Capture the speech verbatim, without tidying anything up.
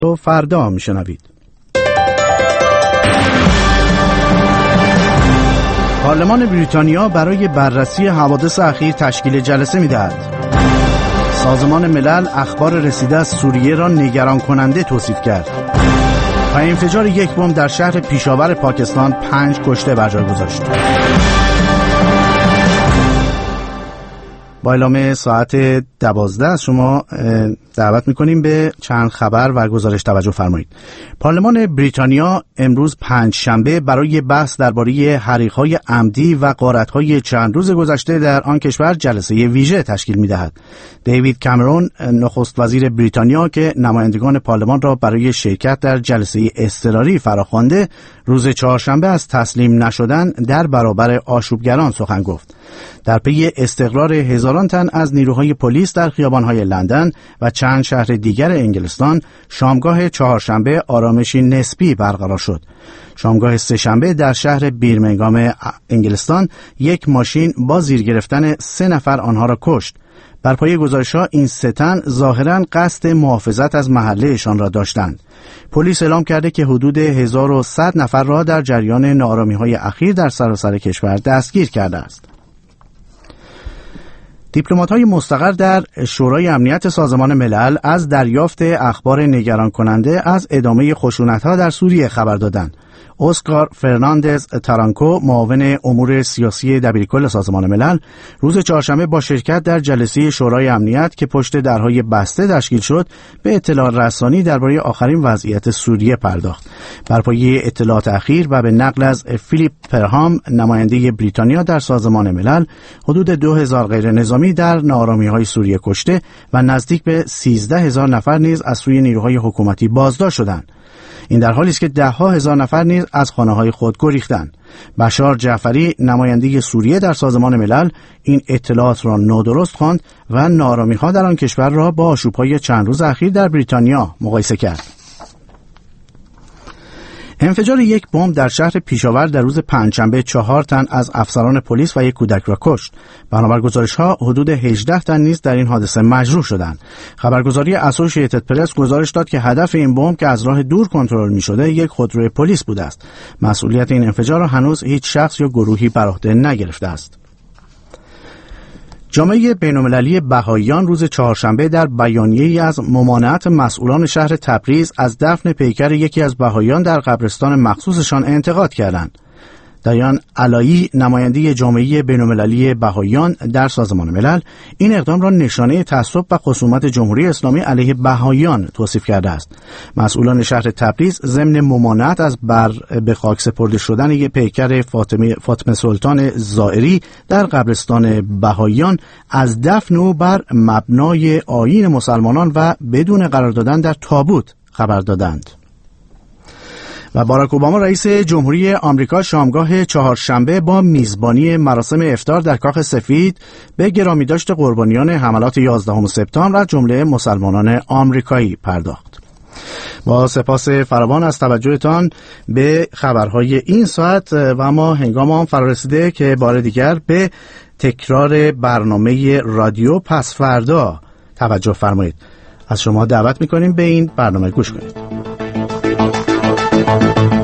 و فردا میشنوید. پارلمان بریتانیا برای بررسی حوادث اخیر تشکیل جلسه می‌دهد. سازمان ملل اخبار رسیده از سوریه را نگران کننده توصیف کرد. و انفجار یک بمب در شهر پیشاور پاکستان پنج کشته بر جای گذاشت. با اعلام ساعت دوازده از شما دعوت میکنیم به چند خبر و گزارش توجه فرمایید. پارلمان بریتانیا امروز پنج شنبه برای بحث درباره حریق‌های عمدی و غارت‌های چند روز گذشته در آن کشور جلسه ویژه تشکیل می‌دهد. دیوید کامرون نخست وزیر بریتانیا که نمایندگان پارلمان را برای شرکت در جلسه اضطراری فراخوانده، روز چهارشنبه از تسلیم نشدن در برابر آشوبگران سخن گفت. در پی استقرار هزاران تن از نیروهای پلیس در خیابان‌های لندن و چند شهر دیگر انگلستان، شامگاه چهارشنبه آرامشی نسبی برقرار شد. شامگاه سه‌شنبه در شهر بیرمنگام انگلستان یک ماشین با زیر گرفتن سه نفر آنها را کشت. بر پایه گزارش‌ها این سه تن ظاهراً قصد محافظت از محله‌شان را داشتند. پلیس اعلام کرده که حدود هزار و صد نفر را در جریان ناآرامی‌های اخیر در سراسر کشور دستگیر کرده است. دیپلمات‌های مستقر در شورای امنیت سازمان ملل از دریافت اخبار نگران کننده از ادامه خشونت‌ها در سوریه خبر دادند. اسکار فرناندز تارانکو، معاون امور سیاسی دبیرکل سازمان ملل، روز چهارشنبه با شرکت در جلسه شورای امنیت که پشت درهای بسته تشکیل شد، به اطلاع رسانی درباره آخرین وضعیت سوریه پرداخت. بر پایه اطلاعات اخیر و به نقل از فیلیپ پرهام، نماینده بریتانیا در سازمان ملل، حدود دو هزار غیر نظامی در ناآرامی‌های سوریه کشته و نزدیک به سیزده هزار نفر نیز از سوی نیروهای حکومتی بازداشت شدند. این در حالی است که ده ها هزار نفر نیز از خانه‌های خود گریختند. بشار جعفری، نماینده سوریه در سازمان ملل، این اطلاعات را نادرست خواند و ناآرامی‌ها در آن کشور را با آشوب‌های چند روز اخیر در بریتانیا مقایسه کرد. انفجار یک بمب در شهر پیشاور در روز پنجشنبه چهار تن از افسران پلیس و یک کودک را کشت. بنابر گزارش‌ها حدود هجده تن نیز در این حادثه مجروح شدند. خبرگزاری اسوسییتد پرس گزارش داد که هدف این بمب که از راه دور کنترل می‌شده یک خودروی پلیس بوده است. مسئولیت این انفجار را هنوز هیچ شخص یا گروهی بر عهده نگرفته است. جامعه بین‌المللی بهائیان روز چهارشنبه در بیانیه‌ای از ممانعت مسئولان شهر تبریز از دفن پیکر یکی از بهائیان در قبرستان مخصوصشان انتقاد کردند. دیان علایی، نماینده جامعه بین‌المللی بهائیان در سازمان ملل، این اقدام را نشانه تعصب و خصومت جمهوری اسلامی علیه بهائیان توصیف کرده است. مسئولان شهر تبریز ضمن ممانعت از بر به خاک سپرده شدن یک پیکر فاطمه فاطمه سلطان زائری در قبرستان بهائیان از دفن او بر مبنای آیین مسلمانان و بدون قرار دادن در تابوت خبر دادند. و باراک اوباما رئیس جمهوری آمریکا شامگاه چهارشنبه با میزبانی مراسم افطار در کاخ سفید به گرامیداشت قربانیان حملات یازدهم سپتامبر از جمله مسلمانان آمریکایی پرداخت. با سپاس فراوان از توجهتان به خبرهای این ساعت و ما هنگام آن فرا رسیده که بار دیگر به تکرار برنامه رادیو پس فردا توجه فرمایید. از شما دعوت می‌کنیم به این برنامه گوش کنید.